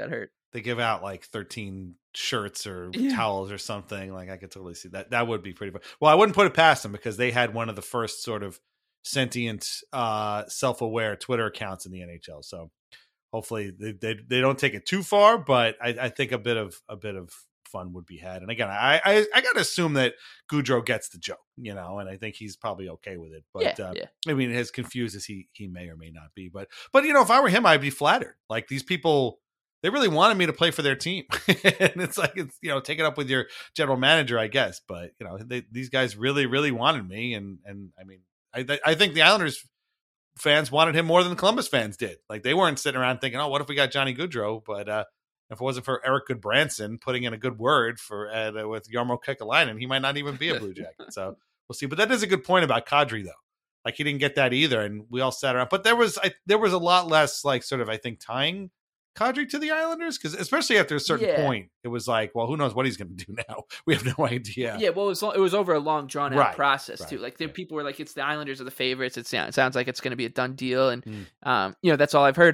they give out like 13 shirts or Yeah. towels or something. Like I could totally see that. That would be pretty fun. Well, I wouldn't put it past them because they had one of the first sort of sentient, self-aware Twitter accounts in the NHL. So hopefully they don't take it too far, but I think a bit of fun would be had. And again, I got to assume that Gaudreau gets the joke, and I think he's probably okay with it. But yeah. I mean, as confused as he may or may not be, but if I were him, I'd be flattered. Like these people, they really wanted me to play for their team, and it's like take it up with your general manager, I guess. But these guys really, really wanted me, and I mean, I think the Islanders fans wanted him more than the Columbus fans did. Like they weren't sitting around thinking, "Oh, what if we got Johnny Gaudreau?" But if it wasn't for Eric Goodbranson putting in a good word for with Jarmo Kekalainen, he might not even be a Blue Jacket. So we'll see. But that is a good point about Kadri, though. Like he didn't get that either, and we all sat around. But there was a lot less like sort of I think tying Kadri to the Islanders because especially after a certain point, it was like, well, who knows what he's going to do now? We have no idea. Yeah, well, it was over a long drawn out process too. Like people were like, it's the Islanders are the favorites. It sounds like it's going to be a done deal, and that's all I've heard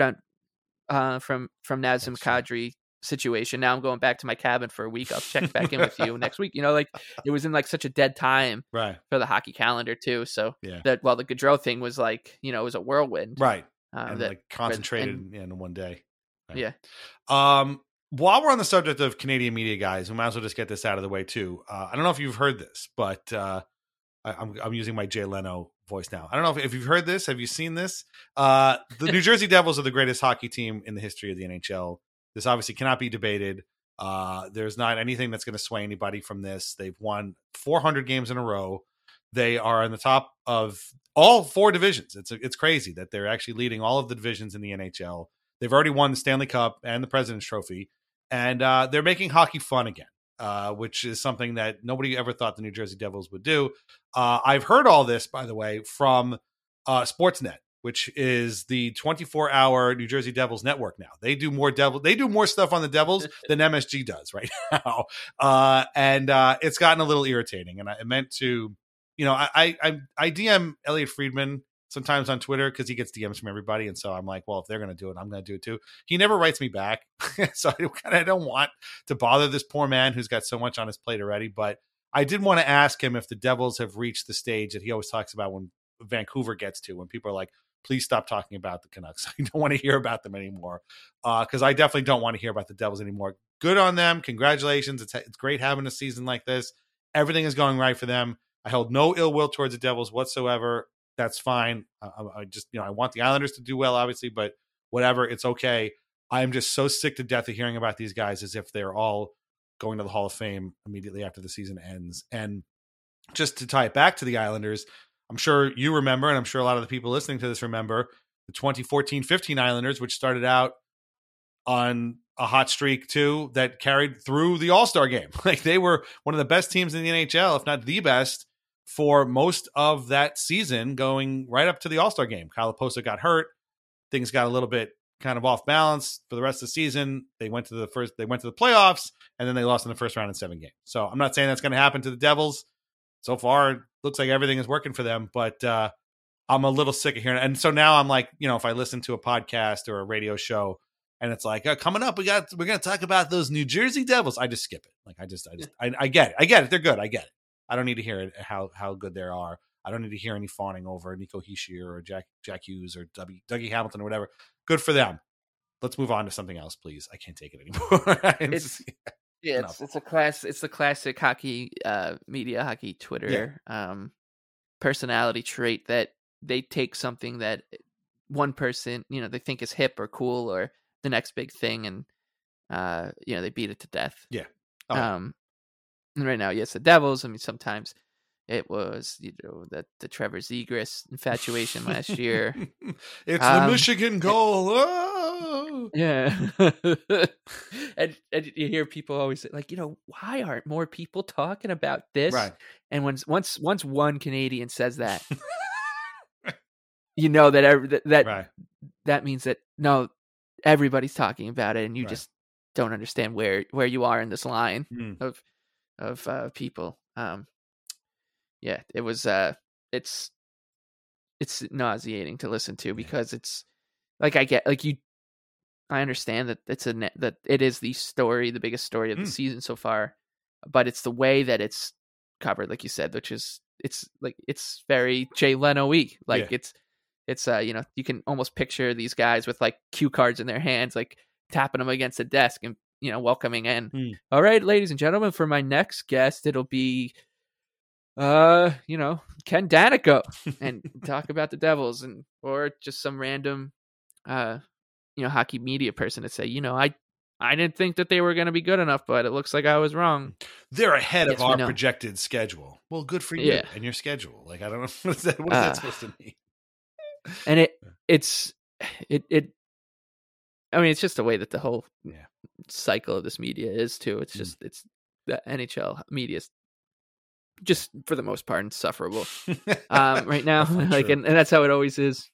on from Nazem Kadri situation. Now I'm going back to my cabin for a week. I'll check back in with you next week. Like it was in like such a dead time for the hockey calendar too. So that while the Gaudreau thing was like it was a whirlwind, right? And like concentrated in one day. Right. Yeah. While we're on the subject of Canadian media, guys, we might as well just get this out of the way too. I don't know if you've heard this, but I'm using my Jay Leno voice now. I don't know if you've heard this. Have you seen this? The New Jersey Devils are the greatest hockey team in the history of the NHL. This obviously cannot be debated. There's not anything that's going to sway anybody from this. They've won 400 games in a row. They are in the top of all 4 divisions. It's crazy that they're actually leading all of the divisions in the NHL. They've already won the Stanley Cup and the President's Trophy, and they're making hockey fun again, which is something that nobody ever thought the New Jersey Devils would do. I've heard all this, by the way, from Sportsnet, which is the 24-hour New Jersey Devils network now. They do more stuff on the Devils than MSG does right now, and it's gotten a little irritating. And I meant to, I DM Elliot Friedman sometimes on Twitter because he gets DMs from everybody. And so I'm like, well, if they're going to do it, I'm going to do it too. He never writes me back. So I don't want to bother this poor man who's got so much on his plate already. But I did want to ask him if the Devils have reached the stage that he always talks about when Vancouver gets to, when people are like, please stop talking about the Canucks. I don't want to hear about them anymore. Because I definitely don't want to hear about the Devils anymore. Good on them. Congratulations. It's great having a season like this. Everything is going right for them. I held no ill will towards the Devils whatsoever. That's fine. I just, I want the Islanders to do well, obviously, but whatever, it's okay. I'm just so sick to death of hearing about these guys as if they're all going to the Hall of Fame immediately after the season ends. And just to tie it back to the Islanders, I'm sure you remember, and I'm sure a lot of the people listening to this remember, the 2014-15 Islanders, which started out on a hot streak too, that carried through the All-Star game. Like they were one of the best teams in the NHL, if not the best, for most of that season, going right up to the All-Star game. Kyle Oposo got hurt. Things got a little bit kind of off balance for the rest of the season. They went to the playoffs, and then they lost in the first round in 7 games. So I'm not saying that's going to happen to the Devils. So far, it looks like everything is working for them, but I'm a little sick of hearing it. And so now I'm like, if I listen to a podcast or a radio show and it's like, coming up, we're going to talk about those New Jersey Devils. I just skip it. Like I get it. They're good. I get it. I don't need to hear how good they are. I don't need to hear any fawning over Nico Hischier or Jack Hughes or Dougie Hamilton or whatever. Good for them. Let's move on to something else, please. I can't take it anymore. It's a classic hockey media, hockey Twitter personality trait that they take something that one person, they think is hip or cool or the next big thing, and they beat it to death. Yeah. And right now, yes, the Devils. I mean, sometimes it was, the Trevor Zegras infatuation last year. It's the Michigan goal. Oh! Yeah. and you hear people always say, like, why aren't more people talking about this? Right. And once one Canadian says that, that that means that no, everybody's talking about it, and you just don't understand where you are in this line of people. It was it's nauseating to listen to because it's like, I get, like, I understand that that it is the story, the biggest story of the season so far, but it's the way that it's covered, like you said, which is it's very Jay Leno-y. Like it's you can almost picture these guys with like cue cards in their hands, like tapping them against the desk and welcoming in. All right, ladies and gentlemen, for my next guest, it'll be Ken Daneyko, and talk about the Devils, or just some random hockey media person to say, I didn't think that they were going to be good enough, but it looks like I was wrong. They're ahead of our projected schedule. Well, good for you and your schedule. Like, I don't know what is that supposed to mean. And it's just the way that the whole cycle of this media is too. It's just it's the NHL media is just for the most part insufferable right now. Like, and that's how it always is.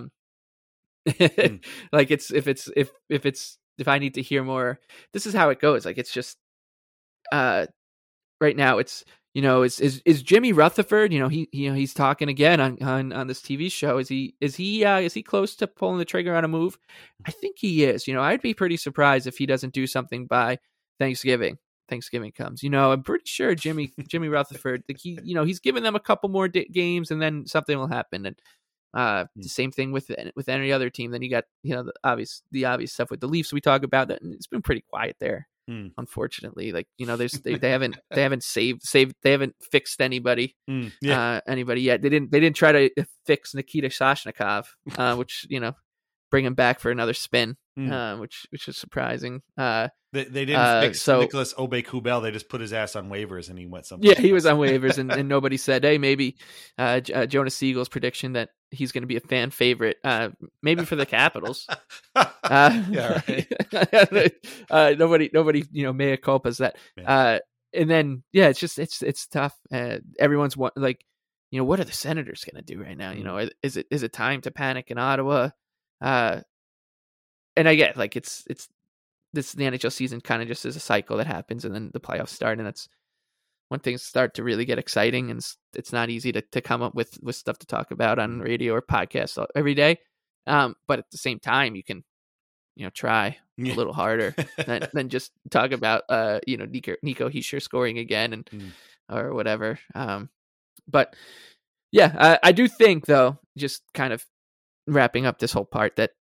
Like if I need to hear more, this is how it goes. Like, it's just right now it's is Jimmy Rutherford, he's talking again on this TV show. Is he close to pulling the trigger on a move? I think he is. I'd be pretty surprised if he doesn't do something by Thanksgiving comes. I'm pretty sure Jimmy Rutherford, like he's given them a couple more games and then something will happen. And the same thing with any other team. Then you got the obvious stuff with the Leafs we talk about, that it's been pretty quiet there. Unfortunately, like they haven't fixed anybody anybody yet. They didn't try to fix Nikita Soshnikov, which bring him back for another spin, which is surprising. They didn't fix Nicholas Aube-Kubel. They just put his ass on waivers and he went somewhere. Yeah, he was on waivers, and nobody said, hey, maybe Jonas Siegel's prediction that he's going to be a fan favorite, maybe for the Capitals. Yeah, right. Nobody, mea culpas that. Yeah. And then, it's just it's tough. Everyone's what are the Senators going to do right now? Is it time to panic in Ottawa? And I get the NHL season kind of just is a cycle that happens, and then the playoffs start, and that's when things start to really get exciting, and it's not easy to come up with stuff to talk about on radio or podcasts every day. But at the same time, you can try a little harder than just talk about Nico Hischier scoring again or whatever. But yeah, I do think, though, just kind of wrapping up this whole part, that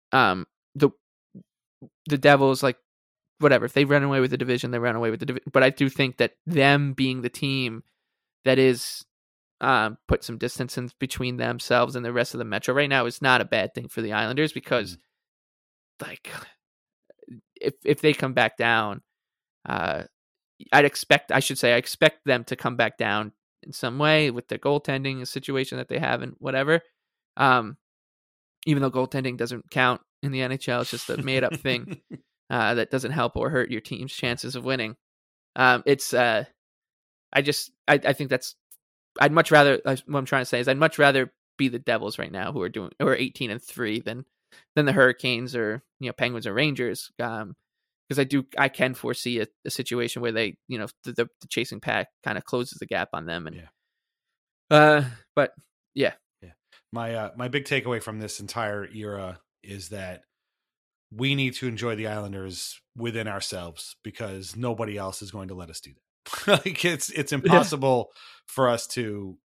the Devils, like, whatever, if they run away with the division, they run away with the division. But I do think that them being the team that is put some distance in between themselves and the rest of the Metro right now is not a bad thing for the Islanders, because like if they come back down, I expect them to come back down in some way with the goaltending situation that they have and whatever. Even though goaltending doesn't count in the NHL, it's just a made up thing that doesn't help or hurt your team's chances of winning. I think that's, I'd much rather, what I'm trying to say is I'd much rather be the Devils right now who are 18-3 than the Hurricanes or Penguins or Rangers. Because I can foresee a situation where they, the chasing pack kind of closes the gap on them. And but yeah. My big takeaway from this entire era is that we need to enjoy the Islanders within ourselves, because nobody else is going to let us do that. Like, it's impossible for us to,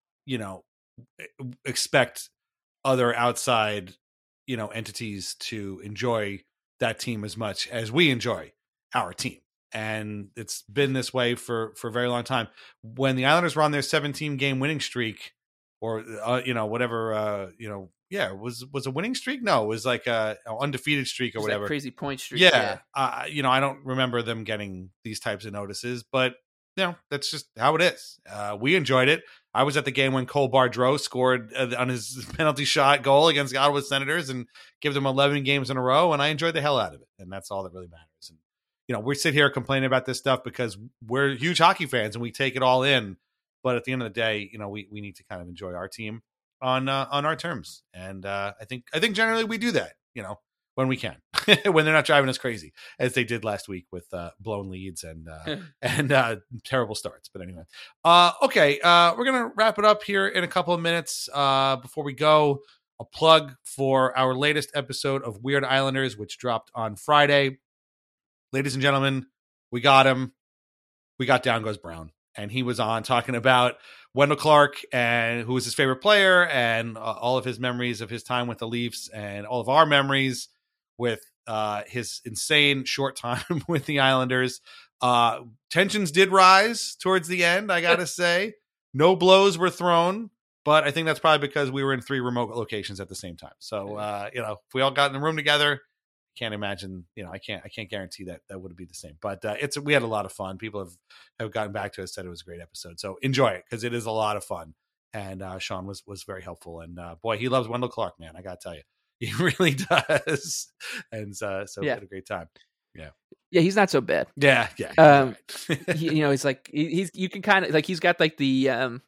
expect other outside, entities to enjoy that team as much as we enjoy our team. And it's been this way for a very long time. When the Islanders were on their 17 game winning streak, or whatever, it was a winning streak. No, it was like a undefeated streak or whatever. That crazy point streak. Yeah. I don't remember them getting these types of notices, but that's just how it is. We enjoyed it. I was at the game when Cole Bardreau scored on his penalty shot goal against the Ottawa Senators and gave them 11 games in a row, and I enjoyed the hell out of it. And that's all that really matters. And we sit here complaining about this stuff because we're huge hockey fans and we take it all in. But at the end of the day, we need to kind of enjoy our team on our terms, and I think generally we do that, when we can, when they're not driving us crazy as they did last week with blown leads and terrible starts. But anyway, okay, we're gonna wrap it up here in a couple of minutes. Before we go, a plug for our latest episode of Weird Islanders, which dropped on Friday. Ladies and gentlemen, we got him. We got Down Goes Brown. And he was on talking about Wendell Clark and who was his favorite player and all of his memories of his time with the Leafs and all of our memories with his insane short time with the Islanders. Tensions did rise towards the end, I got to say. No blows were thrown, but I think that's probably because we were in 3 remote locations at the same time. So, if we all got in a room together, can't imagine, I can't guarantee that would be the same, but we had a lot of fun. People have gotten back to us, said it was a great episode. So enjoy it, because it is a lot of fun. And Sean was very helpful. And boy, he loves Wendell Clark, man. I got to tell you, he really does. And so we had a great time. Yeah. Yeah. He's not so bad. Yeah. He's like, you can kind of like, he's got like the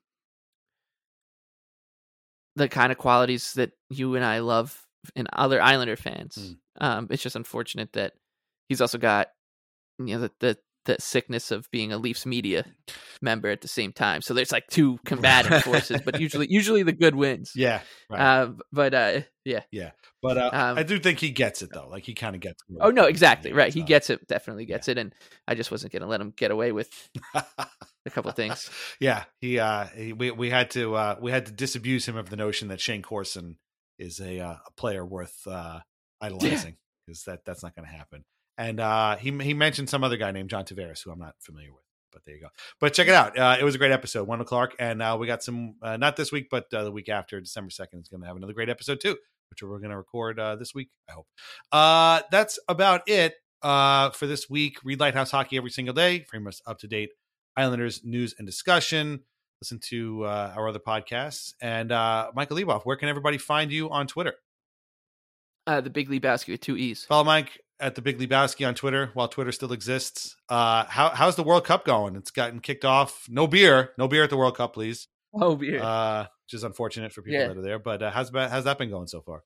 kind of qualities that you and I love in other Islander fans. It's just unfortunate that he's also got, the sickness of being a Leafs media member at the same time. So there's like 2 combating forces, but usually the good wins. Yeah. Right. Yeah. But I do think he gets it though. Like he kind of gets it. Oh no, exactly. Right. He gets it. Definitely gets it. And I just wasn't going to let him get away with a couple of things. Yeah. We had to disabuse him of the notion that Shane Corson is a player worth idolizing, because that's not going to happen. And he mentioned some other guy named John Tavares, who I'm not familiar with, but there you go. But check it out. It was a great episode, Wendell Clark. And we got some, not this week, but the week after, December 2nd, is going to have another great episode too, which we're going to record this week, I hope. That's about it for this week. Read Lighthouse Hockey every single day for your most up-to-date Islanders news and discussion. Listen to our other podcasts. And Michael Leboff, where can everybody find you on Twitter? The Big Lebowski with 2 E's. Follow Mike at the Big Lebowski on Twitter while Twitter still exists. How's the World Cup going? It's gotten kicked off. No beer at the World Cup, please. Oh, beer. Which is unfortunate for people that are there. But how's that been going so far?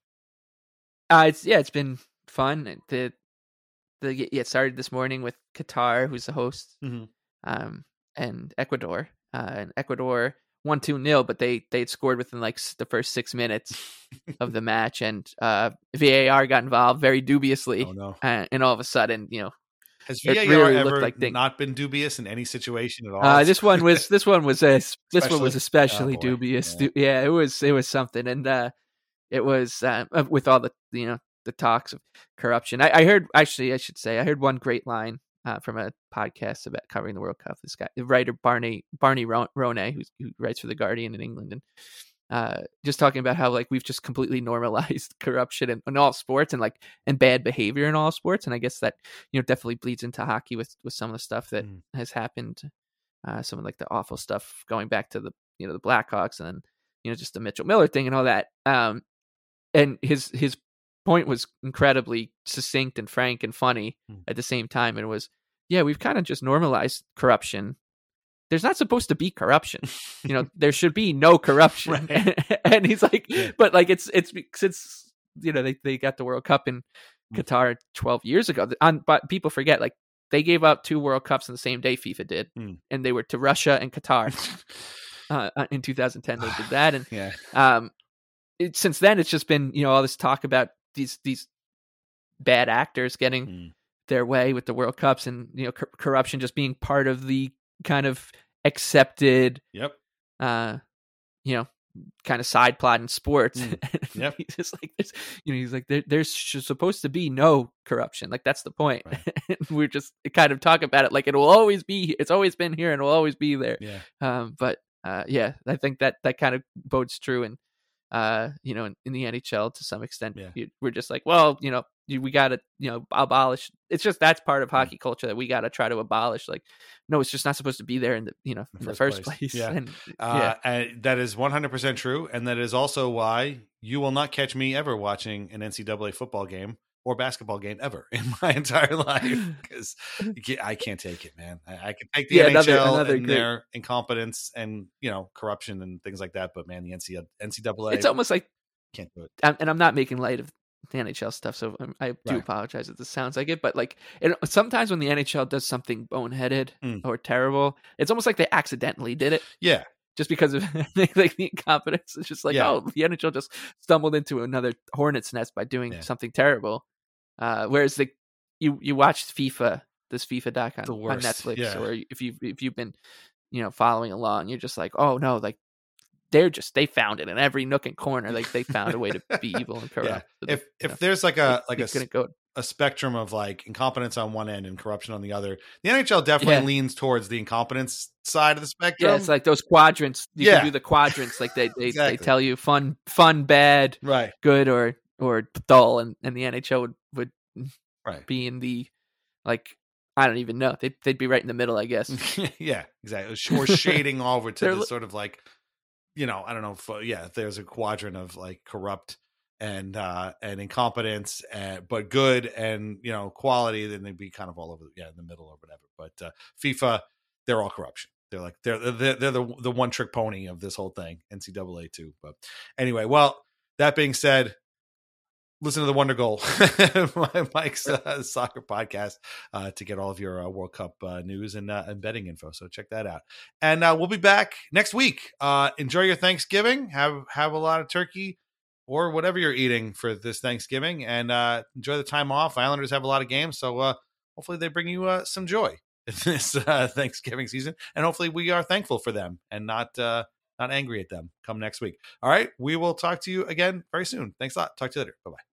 It's been fun. It started this morning with Qatar, who's the host, and Ecuador. And Ecuador won 2-0, but they had scored within like the first 6 minutes of the match, and VAR got involved very dubiously. Oh no! And all of a sudden, has VAR really ever not been dubious in any situation at all? This one was especially dubious. Yeah, it was something, and it was with all the the talks of corruption. I heard one great line from a podcast about covering the World Cup. This guy, the writer Barney Ronay, who writes for The Guardian in England, and just talking about how like we've just completely normalized corruption in all sports and bad behavior in all sports. And I guess that definitely bleeds into hockey with some of the stuff that has happened, some of like the awful stuff going back to the the Blackhawks, and then just the Mitchell Miller thing and all that. And his point was incredibly succinct and frank and funny at the same time. And it was, we've kind of just normalized corruption. There's not supposed to be corruption. There should be no corruption. Right. And he's like, but like it's since they got the World Cup in Qatar 12 years ago. But people forget, like they gave up 2 World Cups on the same day FIFA did, and they were to Russia and Qatar. In 2010 they did that, and since then it's just been all this talk about these bad actors getting their way with the World Cups, and corruption just being part of the kind of accepted kind of side plot in sports. Yep. He's just like this, he's like there's supposed to be no corruption, like that's the point. Right. We're just kind of talk about it like it will always be, it's always been here and will always be there. But I think that kind of bodes true, and in the NHL to some extent. We're just like, well, we got to abolish. It's just that's part of hockey culture that we got to try to abolish. Like, no, it's just not supposed to be there in the first place. And that is 100% true, and that is also why you will not catch me ever watching an NCAA football game or basketball game ever in my entire life, because I can't take it, man. I can take the NHL and their incompetence and corruption and things like that, but man, the NCAA, it's almost like can't do it. And I'm not making light of the NHL stuff, so I do apologize if this sounds like it, but like sometimes when the NHL does something boneheaded or terrible, it's almost like they accidentally did it. just because of like the incompetence. It's just like, Yeah. oh, the NHL just stumbled into another hornet's nest by doing something terrible. Whereas you watch FIFA, this FIFA doc on Netflix, or if you've been, following along, you're just like, oh no, like they found it in every nook and corner. Like they found a way to be evil and corrupt. Yeah. If there's like a spectrum of like incompetence on one end and corruption on the other, the NHL definitely leans towards the incompetence side of the spectrum. Yeah, it's like those quadrants. You can do the quadrants. Like they exactly. They tell you fun, bad, right, good, or dull, and the NHL would be in the, like, I don't even know. They'd be right in the middle, I guess. Yeah, exactly. Or shading over to the sort of like, I don't know if there's a quadrant of like corrupt and incompetence, but good and quality, then they'd be kind of all over in the middle or whatever. But FIFA, they're all corruption. They're like they're the one trick pony of this whole thing. NCAA too. But anyway, well, that being said, listen to the Wonder Goal, Mike's soccer podcast, to get all of your World Cup news and betting info. So check that out. And we'll be back next week. Enjoy your Thanksgiving. Have a lot of turkey or whatever you're eating for this Thanksgiving, and enjoy the time off. Islanders have a lot of games, so hopefully they bring you some joy this Thanksgiving season, and hopefully we are thankful for them and not angry at them come next week. All right, we will talk to you again very soon. Thanks a lot. Talk to you later. Bye-bye.